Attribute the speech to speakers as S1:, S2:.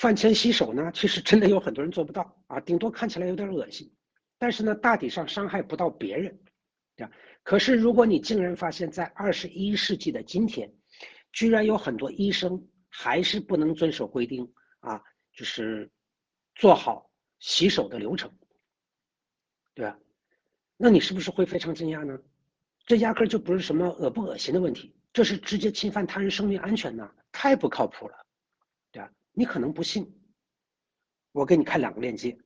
S1: 饭前洗手呢，其实真的有很多人做不到啊，顶多看起来有点恶心，但是呢，大体上伤害不到别人，对吧？可是如果你竟然发现，在21世纪的今天，居然有很多医生还是不能遵守规定啊，就是做好洗手的流程，对吧？那你是不是会非常惊讶呢？这压根就不是什么恶不恶心的问题，这是直接侵犯他人生命安全呢，太不靠谱了，对吧？你可能不信，我给你看2个链接